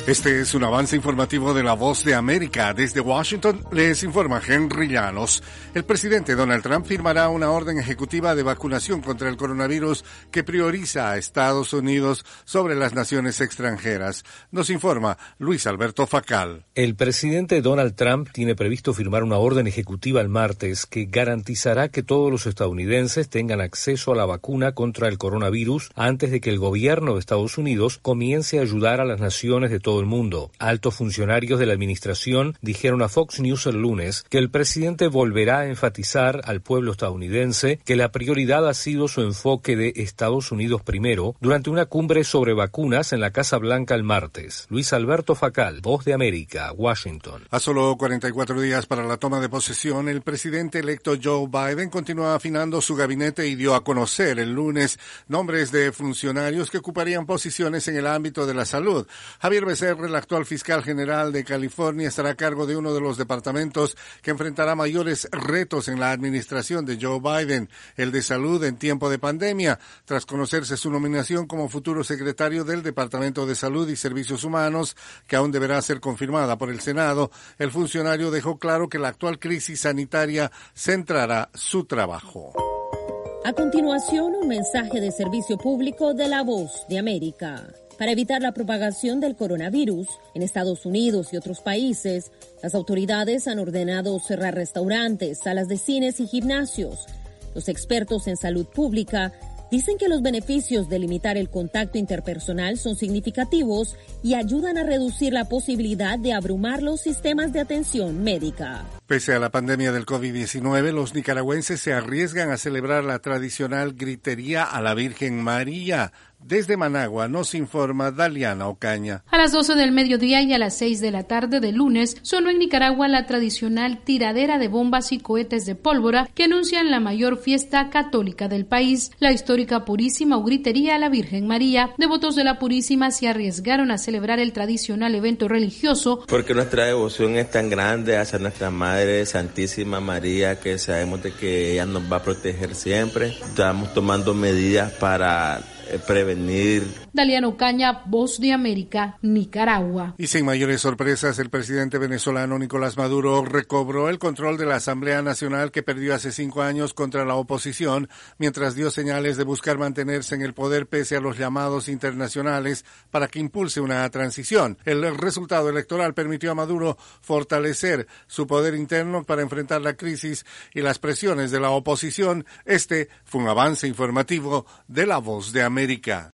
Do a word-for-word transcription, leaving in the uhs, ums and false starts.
Este es un avance informativo de La Voz de América. Desde Washington les informa Henry Llanos. El presidente Donald Trump firmará una orden ejecutiva de vacunación contra el coronavirus que prioriza a Estados Unidos sobre las naciones extranjeras. Nos informa Luis Alberto Facal. El presidente Donald Trump tiene previsto firmar una orden ejecutiva el martes que garantizará que todos los estadounidenses tengan acceso a la vacuna contra el coronavirus antes de que el gobierno de Estados Unidos comience a ayudar a las naciones de todo el mundo. Altos funcionarios de la administración dijeron a Fox News el lunes que el presidente volverá a enfatizar al pueblo estadounidense que la prioridad ha sido su enfoque de Estados Unidos primero durante una cumbre sobre vacunas en la Casa Blanca el martes. Luis Alberto Facal, Voz de América, Washington. A solo cuarenta y cuatro días para la toma de posesión, el presidente electo Joe Biden continúa afinando su gabinete y dio a conocer el lunes nombres de funcionarios que ocuparían posiciones en el ámbito de la salud. Javier Becerra, el actual fiscal general de California, estará a cargo de uno de los departamentos que enfrentará mayores retos en la administración de Joe Biden, el de salud en tiempo de pandemia. Tras conocerse su nominación como futuro secretario del Departamento de Salud y Servicios Humanos, que aún deberá ser confirmada por el Senado, el funcionario dejó claro que la actual crisis sanitaria centrará su trabajo. A continuación, un mensaje de servicio público de La Voz de América. Para evitar la propagación del coronavirus en Estados Unidos y otros países, las autoridades han ordenado cerrar restaurantes, salas de cines y gimnasios. Los expertos en salud pública dicen que los beneficios de limitar el contacto interpersonal son significativos y ayudan a reducir la posibilidad de abrumar los sistemas de atención médica. Pese a la pandemia del COVID diecinueve, los nicaragüenses se arriesgan a celebrar la tradicional gritería a la Virgen María. Desde Managua nos informa Daliana Ocaña. A las doce del mediodía y a las seis de la tarde del lunes sonó en Nicaragua la tradicional tiradera de bombas y cohetes de pólvora que anuncian la mayor fiesta católica del país, la histórica Purísima o gritería a la Virgen María. Devotos de la Purísima se arriesgaron a celebrar el tradicional evento religioso. Porque nuestra devoción es tan grande hacia nuestra Madre Santísima María, que sabemos de que ella nos va a proteger siempre. Estamos tomando medidas para prevenir. Daliana Ocaña, Voz de América, Nicaragua. Y sin mayores sorpresas, el presidente venezolano Nicolás Maduro recobró el control de la Asamblea Nacional que perdió hace cinco años contra la oposición, mientras dio señales de buscar mantenerse en el poder pese a los llamados internacionales para que impulse una transición. El resultado electoral permitió a Maduro fortalecer su poder interno para enfrentar la crisis y las presiones de la oposición. Este fue un avance informativo de La Voz de América.